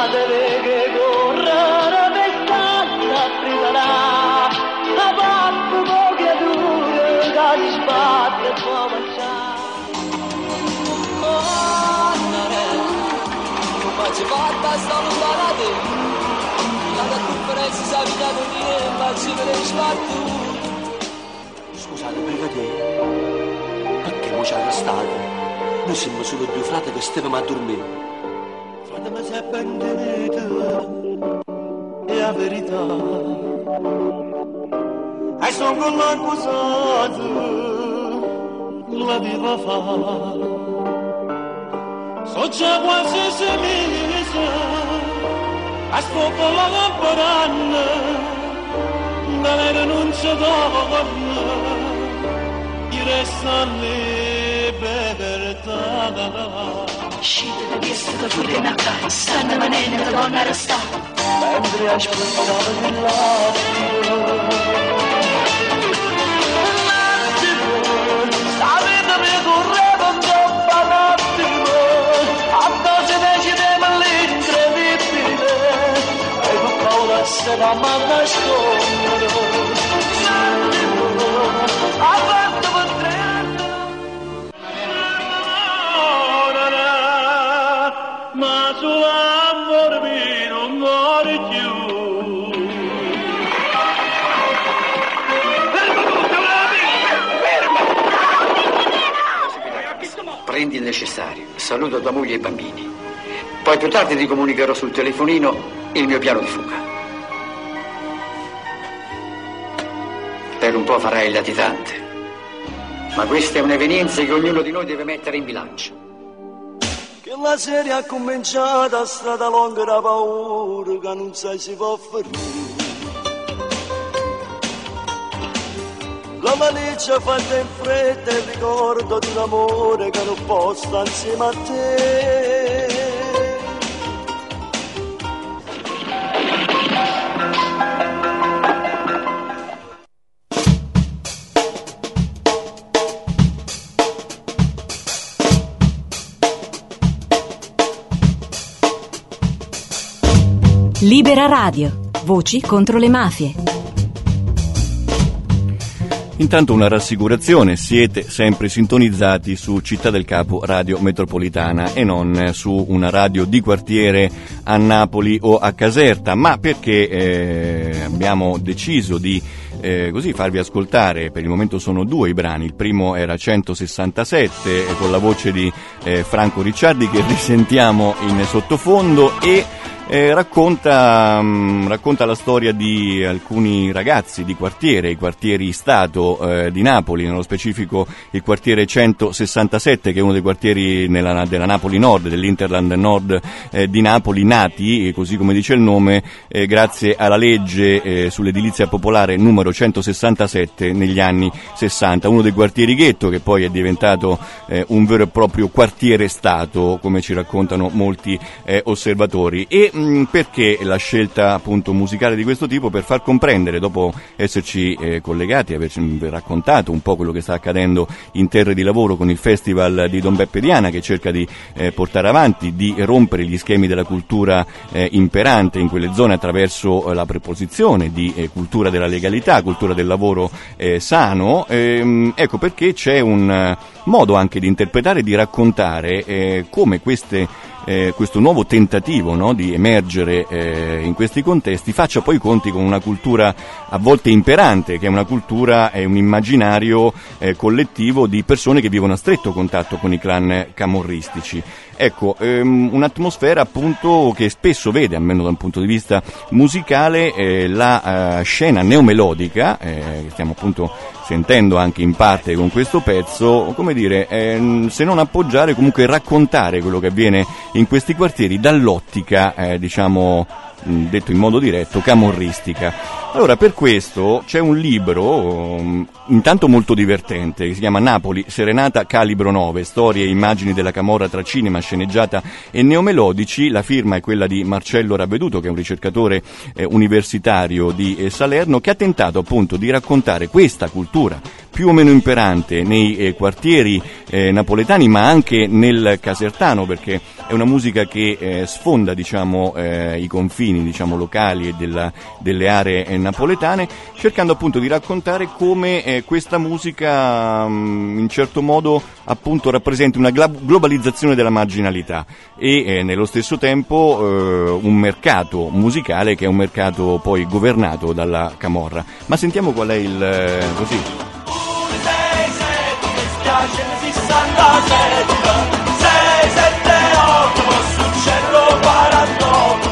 deve che correre per stare a fridarà a pappo con creature che si sbatte e può marciare. Oh, non faccio fatta sta lontana la conferenza si è avvitata di ma ci vede sbattu. Scusate, brigadiere, perché mo ci arrestate? Noi siamo solo due frati che stavamo a dormire. Frate, ma se ben tenete, è la verità. E sono con l'accusato, la viva fa. So già quasi 6 mesi, aspetto la lamparana, dalle denunce d'oro, i resta libertà. Scite da vista da fuori in acca, stanno manendo da donna arrestata. Mentre aspettavo di l'attimo, la vita mi correva un troppo un attimo, a dose decidevo l'incredibile, e con paura se la mano nascondere. Avanti per 3 anni, ma sull'amore mio non muore più. Prendi il necessario, saluto tua moglie e i bambini. Poi più tardi ti comunicherò sul telefonino il mio piano di fuga. Per un po' farai il latitante, ma questa è un'evenienza che ognuno di noi deve mettere in bilancio. Che la serie ha cominciato a strada lunga da paura che non sai si può fermare. La malizia fatta in fretta e il ricordo di un amore che non può stare insieme a te. Libera Radio. Voci contro le mafie. Intanto una rassicurazione, siete sempre sintonizzati su Città del Capo Radio Metropolitana e non su una radio di quartiere a Napoli o a Caserta, ma perché abbiamo deciso di così farvi ascoltare. Per il momento sono 2 i brani. Il primo era 167 con la voce di Franco Ricciardi, che risentiamo in sottofondo, e racconta la storia di alcuni ragazzi di quartiere, i quartieri Stato di Napoli, nello specifico il quartiere 167, che è uno dei quartieri della Napoli Nord, dell'Interland Nord di Napoli, nati, così come dice il nome, grazie alla legge sull'edilizia popolare numero 167 negli anni 60, uno dei quartieri ghetto che poi è diventato un vero e proprio quartiere Stato, come ci raccontano molti osservatori. E perché la scelta appunto musicale di questo tipo? Per far comprendere, dopo esserci collegati, averci raccontato un po' quello che sta accadendo in terre di lavoro con il festival di Don Beppe Diana, che cerca di portare avanti, di rompere gli schemi della cultura imperante in quelle zone attraverso la preposizione di cultura della legalità, cultura del lavoro sano. Ecco perché c'è un modo anche di interpretare e di raccontare come questo nuovo tentativo, no, di emergere in questi contesti faccia poi i conti con una cultura a volte imperante, che è una cultura, è un immaginario collettivo di persone che vivono a stretto contatto con i clan camorristici. Ecco, un'atmosfera appunto che spesso vede, almeno da un punto di vista musicale, la scena neomelodica, che stiamo appunto sentendo anche in parte con questo pezzo, come dire, se non appoggiare, comunque raccontare quello che avviene in questi quartieri dall'ottica, diciamo, detto in modo diretto, camorristica. Allora, per questo c'è un libro intanto molto divertente che si chiama Napoli, Serenata Calibro 9, storie e immagini della camorra tra cinema, sceneggiata e neomelodici. La firma è quella di Marcello Ravveduto, che è un ricercatore universitario di Salerno, che ha tentato appunto di raccontare questa cultura più o meno imperante nei quartieri napoletani, ma anche nel casertano, perché è una musica che sfonda, diciamo, i confini, diciamo, locali e delle aree napoletane, cercando appunto di raccontare come questa musica in certo modo appunto rappresenti una globalizzazione della marginalità e nello stesso tempo un mercato musicale che è un mercato poi governato dalla camorra. Ma sentiamo qual è il così. 678 sul cielo 48.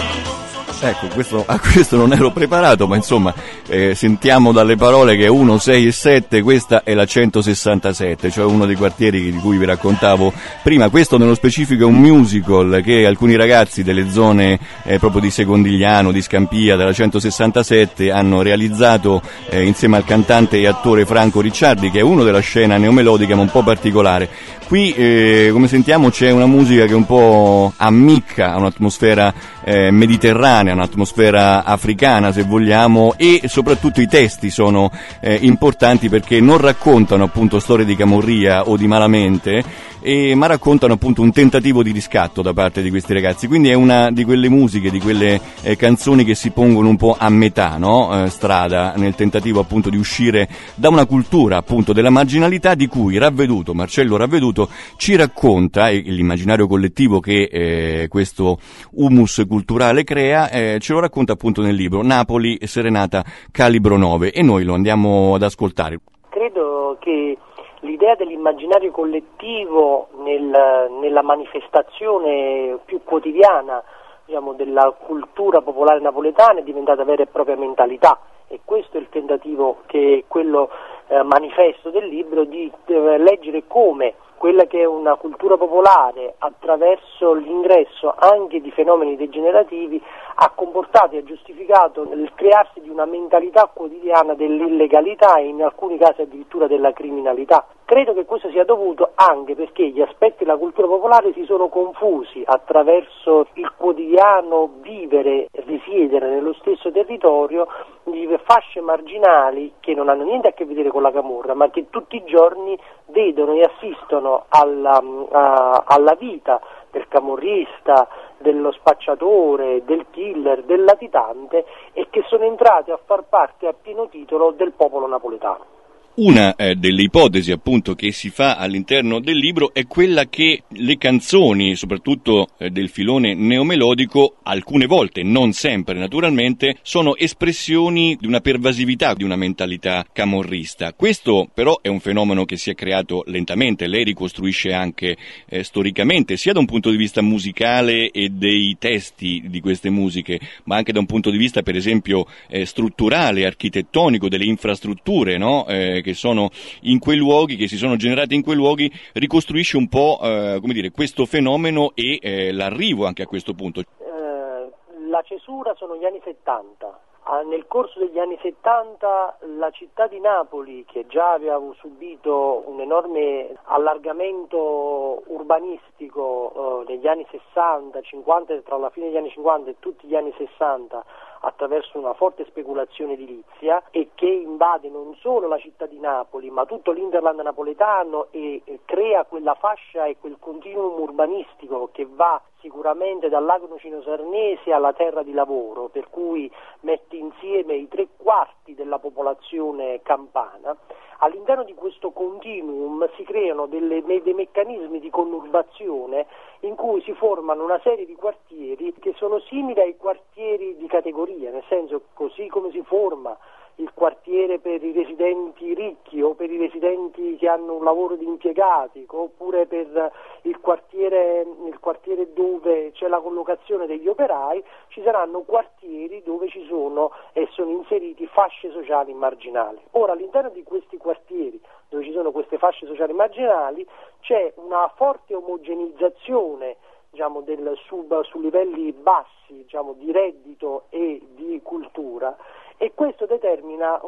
Ecco, a questo non ero preparato, ma insomma sentiamo dalle parole che 1, 6 e 7, questa è la 167, cioè uno dei quartieri di cui vi raccontavo prima. Questo nello specifico è un musical che alcuni ragazzi delle zone proprio di Secondigliano, di Scampia, della 167 hanno realizzato insieme al cantante e attore Franco Ricciardi, che è uno della scena neomelodica ma un po' particolare. Qui, come sentiamo, c'è una musica che un po' ammicca a un'atmosfera mediterranea, un'atmosfera africana se vogliamo, e soprattutto i testi sono importanti perché non raccontano appunto storie di camorria o di malamente, ma raccontano appunto un tentativo di riscatto da parte di questi ragazzi. Quindi è una di quelle musiche, di quelle canzoni che si pongono un po' a metà, no? Strada, nel tentativo appunto di uscire da una cultura appunto della marginalità di cui Marcello Ravveduto ci racconta, e l'immaginario collettivo che questo humus culturale crea ce lo racconta appunto nel libro Napoli, Serenata Calibro 9, e noi lo andiamo ad ascoltare. Credo che l'idea dell'immaginario collettivo nella manifestazione più quotidiana, diciamo, della cultura popolare napoletana è diventata vera e propria mentalità, e questo è il tentativo, che è quello manifesto del libro, di leggere come quella che è una cultura popolare, attraverso l'ingresso anche di fenomeni degenerativi, ha comportato e ha giustificato il crearsi di una mentalità quotidiana dell'illegalità e in alcuni casi addirittura della criminalità. Credo che questo sia dovuto anche perché gli aspetti della cultura popolare si sono confusi attraverso il quotidiano vivere e risiedere nello stesso territorio di fasce marginali che non hanno niente a che vedere con la camorra, ma che tutti i giorni vedono e assistono alla vita del camorrista, dello spacciatore, del killer, del latitante, e che sono entrati a far parte a pieno titolo del popolo napoletano. Una delle ipotesi appunto che si fa all'interno del libro è quella che le canzoni, soprattutto del filone neomelodico, alcune volte, non sempre naturalmente, sono espressioni di una pervasività, di una mentalità camorrista. Questo però è un fenomeno che si è creato lentamente, lei ricostruisce anche storicamente, sia da un punto di vista musicale e dei testi di queste musiche, ma anche da un punto di vista per esempio strutturale, architettonico, delle infrastrutture, no? Che sono in quei luoghi, che si sono generati in quei luoghi, ricostruisce un po' come dire, questo fenomeno e l'arrivo anche a questo punto. La cesura sono gli anni 70. Nel corso degli anni 70 la città di Napoli, che già aveva subito un enorme allargamento urbanistico negli anni 60, 50, tra la fine degli anni 50 e tutti gli anni 60, attraverso una forte speculazione edilizia, e che invade non solo la città di Napoli ma tutto l'Interland napoletano e crea quella fascia e quel continuum urbanistico che va sicuramente dall'Agno Sarnese alla terra di lavoro, per cui mette insieme i 3/4 della popolazione campana. All'interno di questo continuum si creano dei meccanismi di conurbazione in cui si formano una serie di quartieri che sono simili ai quartieri di categoria, nel senso, così come si forma il quartiere per i residenti ricchi o per i residenti che hanno un lavoro di impiegati, oppure per il quartiere dove c'è la collocazione degli operai, ci saranno quartieri dove ci sono e sono inseriti fasce sociali marginali. Ora, all'interno di questi quartieri dove ci sono queste fasce sociali marginali c'è una forte omogeneizzazione, diciamo, su livelli bassi, diciamo, di reddito e di cultura, e questo determina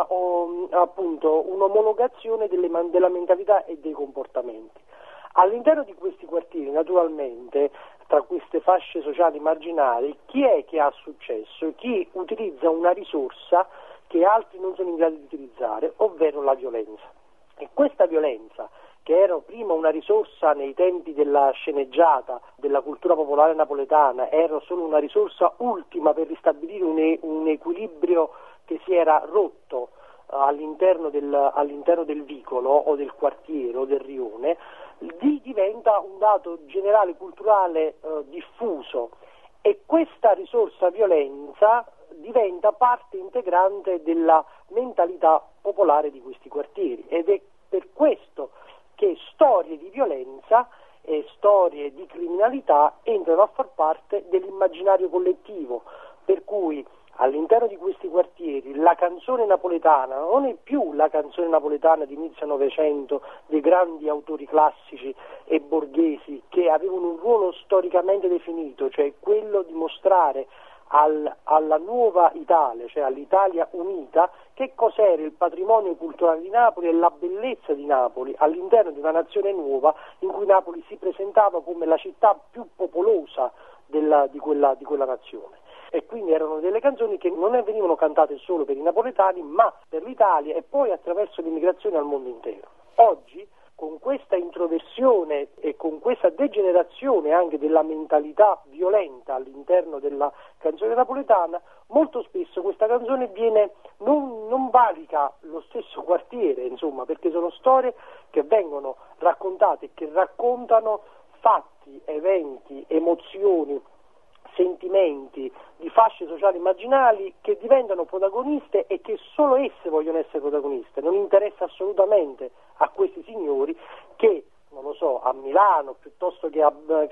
un'omologazione della mentalità e dei comportamenti. All'interno di questi quartieri, naturalmente, tra queste fasce sociali marginali, chi è che ha successo? Chi utilizza una risorsa che altri non sono in grado di utilizzare, ovvero la violenza. E questa violenza, che era prima una risorsa nei tempi della sceneggiata, della cultura popolare napoletana, era solo una risorsa ultima per ristabilire un equilibrio che si era rotto all'interno del vicolo o del quartiere o del rione, diventa un dato generale culturale diffuso, e questa risorsa violenza diventa parte integrante della mentalità popolare di questi quartieri, ed è per questo che storie di violenza e storie di criminalità entrano a far parte dell'immaginario collettivo, per cui all'interno di questi quartieri la canzone napoletana non è più la canzone napoletana di inizio Novecento dei grandi autori classici e borghesi che avevano un ruolo storicamente definito, cioè quello di mostrare alla nuova Italia, cioè all'Italia unita, che cos'era il patrimonio culturale di Napoli e la bellezza di Napoli all'interno di una nazione nuova in cui Napoli si presentava come la città più popolosa di quella nazione. E quindi erano delle canzoni che non venivano cantate solo per i napoletani, ma per l'Italia e poi attraverso l'immigrazione al mondo intero. Oggi, con questa introversione e con questa degenerazione anche della mentalità violenta all'interno della canzone napoletana, molto spesso questa canzone non valica lo stesso quartiere, insomma, perché sono storie che vengono raccontate e che raccontano fatti, eventi, emozioni, sentimenti di fasce sociali immaginali che diventano protagoniste e che solo esse vogliono essere protagoniste. Non interessa assolutamente a questi signori che, non lo so, a Milano piuttosto che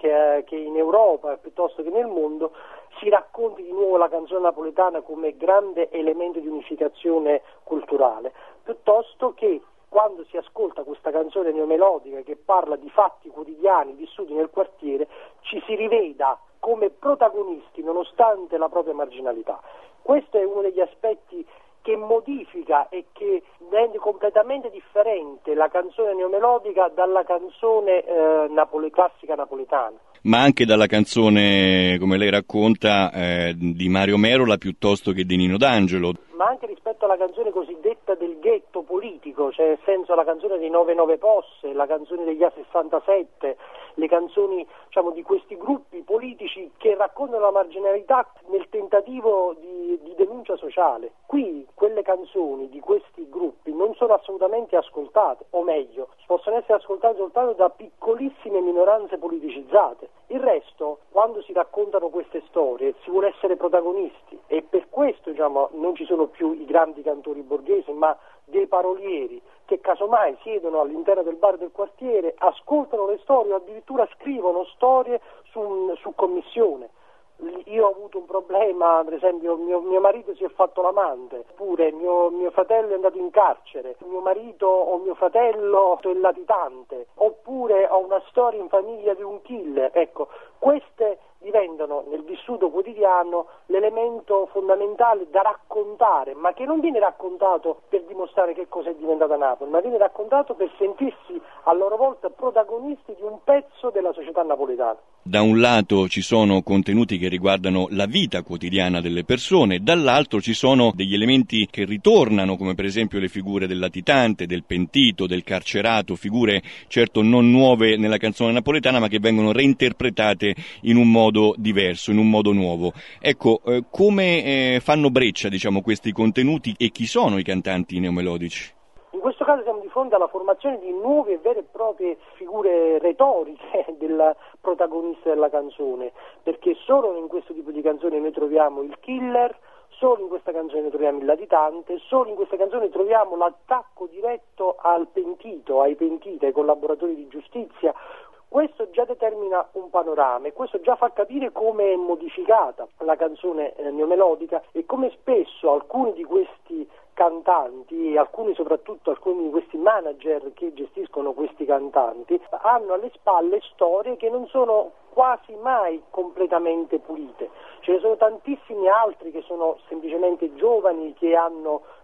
in Europa, piuttosto che nel mondo, si racconti di nuovo la canzone napoletana come grande elemento di unificazione culturale, piuttosto che quando si ascolta questa canzone neomelodica che parla di fatti quotidiani vissuti nel quartiere, ci si riveda come protagonisti nonostante la propria marginalità. Questo è uno degli aspetti che modifica e che rende completamente differente la canzone neomelodica dalla canzone classica napoletana. Ma anche dalla canzone, come lei racconta, di Mario Merola piuttosto che di Nino D'Angelo. Ma anche rispetto alla canzone cosiddetta del ghetto politico, cioè nel senso la canzone dei 99 Posse, la canzone degli A67, le canzoni, diciamo, di questi gruppi politici che raccontano la marginalità nel tentativo di denuncia sociale. Qui quelle canzoni di questi gruppi non sono assolutamente ascoltate, o meglio, possono essere ascoltate soltanto da piccolissime minoranze politicizzate. Il resto, quando si raccontano queste storie, si vuole essere protagonisti, e per questo, diciamo, non ci sono più i grandi cantori borghesi, ma dei parolieri che casomai siedono all'interno del bar del quartiere, ascoltano le storie o addirittura scrivono storie su commissione. Io ho avuto un problema, per esempio mio marito si è fatto l'amante, oppure mio fratello è andato in carcere, mio marito o mio fratello è latitante, oppure ho una storia in famiglia di un killer. Ecco, queste diventano nel vissuto quotidiano l'elemento fondamentale da raccontare, ma che non viene raccontato per dimostrare che cosa è diventata Napoli, ma viene raccontato per sentirsi a loro volta protagonisti di un pezzo della società napoletana. Da un lato ci sono contenuti che riguardano la vita quotidiana delle persone, dall'altro ci sono degli elementi che ritornano, come per esempio le figure del latitante, del pentito, del carcerato, figure certo non nuove nella canzone napoletana, ma che vengono reinterpretate in un modo diverso, in un modo nuovo. Ecco, come fanno breccia, diciamo, questi contenuti e chi sono i cantanti neomelodici? In questo caso siamo di fronte alla formazione di nuove e vere e proprie figure retoriche del protagonista della canzone, perché solo in questo tipo di canzone noi troviamo il killer, solo in questa canzone troviamo il latitante, solo in questa canzone troviamo l'attacco diretto al pentito, ai pentiti, ai collaboratori di giustizia. Questo già determina un panorama e questo già fa capire come è modificata la canzone neomelodica e come spesso alcuni di questi cantanti, soprattutto alcuni di questi manager che gestiscono questi cantanti, hanno alle spalle storie che non sono quasi mai completamente pulite. Ce ne sono tantissimi altri che sono semplicemente giovani che hanno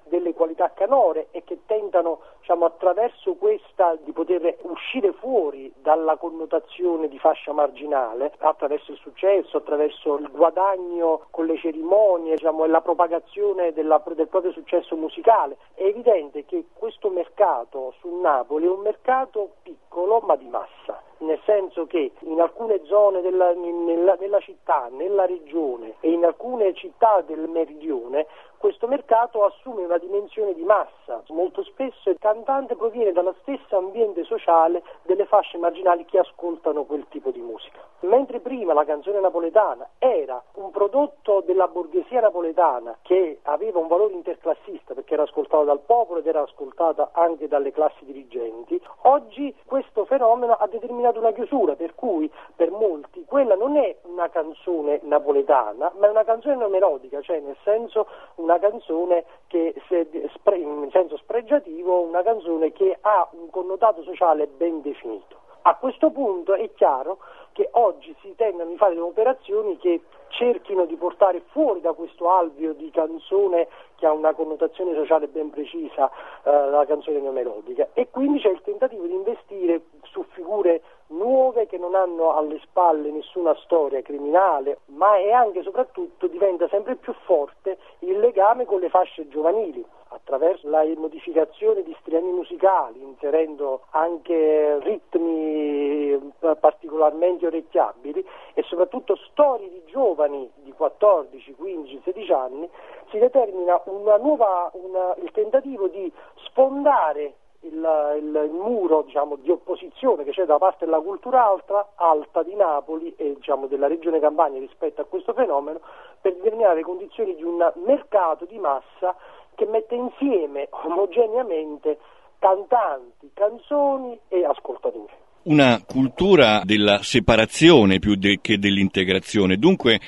delle qualità canore e che tentano, attraverso questa di poter uscire fuori dalla connotazione di fascia marginale, attraverso il successo, attraverso il guadagno con le cerimonie, e la propagazione del proprio successo musicale. È evidente che questo mercato su Napoli è un mercato piccolo ma di massa, nel senso che in alcune zone nella città, nella regione e in alcune città del meridione questo mercato assume una dimensione di massa. Molto spesso il cantante proviene dallo stesso ambiente sociale delle fasce marginali che ascoltano quel tipo di musica. Mentre prima la canzone napoletana era un prodotto della borghesia napoletana che aveva un valore interclassista perché era ascoltata dal popolo ed era ascoltata anche dalle classi dirigenti, oggi questo fenomeno ha determinato una chiusura, per cui per molti quella non è una canzone napoletana ma è una canzone melodica, cioè nel senso una canzone che in senso spregiativo, una canzone che ha un connotato sociale ben definito. A questo punto è chiaro che oggi si tendono a fare delle operazioni che cerchino di portare fuori da questo alveo di canzone che ha una connotazione sociale ben precisa, la canzone neomelodica, e quindi c'è il tentativo di investire su figure nuove che non hanno alle spalle nessuna storia criminale, ma è anche e soprattutto diventa sempre più forte il legame con le fasce giovanili attraverso la modificazione di strani musicali, inserendo anche ritmi particolarmente orecchiabili e soprattutto storie di giovani di 14, 15, 16 anni. Si determina il tentativo di sfondare il muro di opposizione che c'è da parte della cultura alta di Napoli e della regione Campania rispetto a questo fenomeno, per determinare le condizioni di un mercato di massa che mette insieme omogeneamente cantanti, canzoni e ascoltatori. Una cultura della separazione più che dell'integrazione, dunque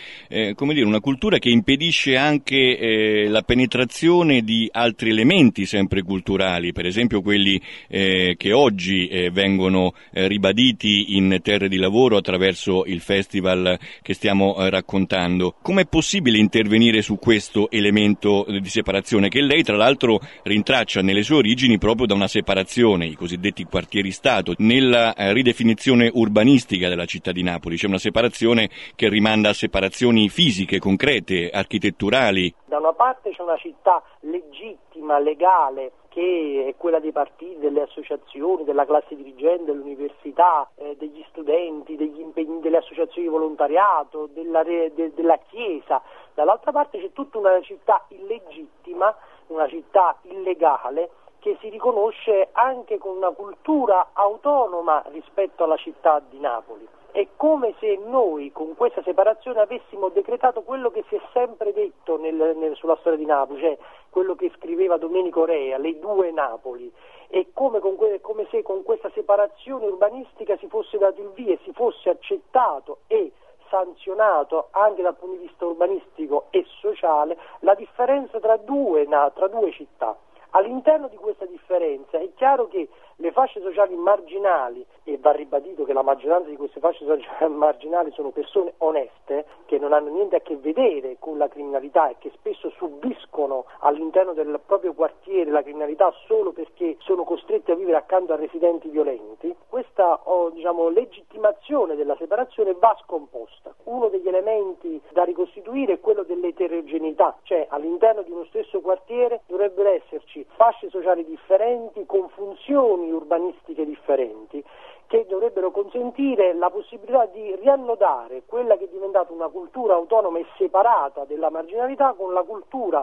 una cultura che impedisce anche la penetrazione di altri elementi sempre culturali, per esempio quelli che oggi vengono ribaditi in terre di lavoro attraverso il festival che stiamo raccontando. Com'è possibile intervenire su questo elemento di separazione che lei tra l'altro rintraccia nelle sue origini proprio da una separazione, i cosiddetti quartieri Stato, nella ridefinizione urbanistica della città di Napoli? C'è una separazione che rimanda a separazioni fisiche, concrete, architetturali. Da una parte c'è una città legittima, legale, che è quella dei partiti, delle associazioni, della classe dirigente, dell'università, degli studenti, degli impegni delle associazioni di volontariato, della Chiesa. Dall'altra parte c'è tutta una città illegittima, una città illegale, che si riconosce anche con una cultura autonoma rispetto alla città di Napoli. È come se noi con questa separazione avessimo decretato quello che si è sempre detto sulla storia di Napoli, cioè quello che scriveva Domenico Rea, le due Napoli. È come se con questa separazione urbanistica si fosse dato il via e si fosse accettato e sanzionato anche dal punto di vista urbanistico e sociale la differenza tra due città. All'interno di questa differenza è chiaro che le fasce sociali marginali, e va ribadito che la maggioranza di queste fasce sociali marginali sono persone oneste, che non hanno niente a che vedere con la criminalità e che spesso subiscono all'interno del proprio quartiere la criminalità solo perché sono costretti a vivere accanto a residenti violenti, questa legittimazione della separazione va scomposta. Uno degli elementi da ricostituire è quello dell'eterogeneità, cioè all'interno di uno stesso quartiere dovrebbero esserci fasce sociali differenti con funzioni urbanistiche differenti che dovrebbero consentire la possibilità di riannodare quella che è diventata una cultura autonoma e separata della marginalità con la cultura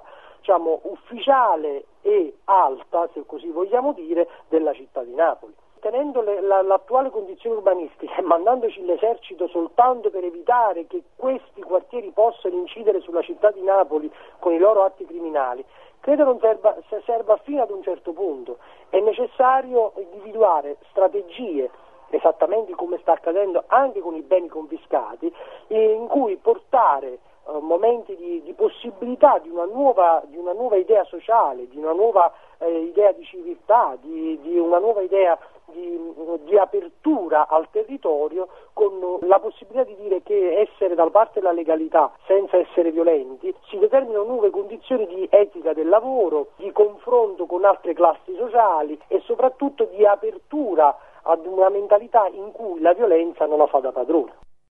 ufficiale e alta, se così vogliamo dire, della città di Napoli. Tenendo l'attuale condizione urbanistica e mandandoci l'esercito soltanto per evitare che questi quartieri possano incidere sulla città di Napoli con i loro atti criminali, credo non serva fino ad un certo punto. È necessario individuare strategie, esattamente come sta accadendo anche con i beni confiscati, in cui portare momenti di possibilità di una nuova idea sociale, di una nuova idea di civiltà, di una nuova idea di apertura al territorio, con la possibilità di dire che essere dalla parte della legalità senza essere violenti, si determinano nuove condizioni di etica del lavoro, di confronto con altre classi sociali e soprattutto di apertura ad una mentalità in cui la violenza non la fa da padrona.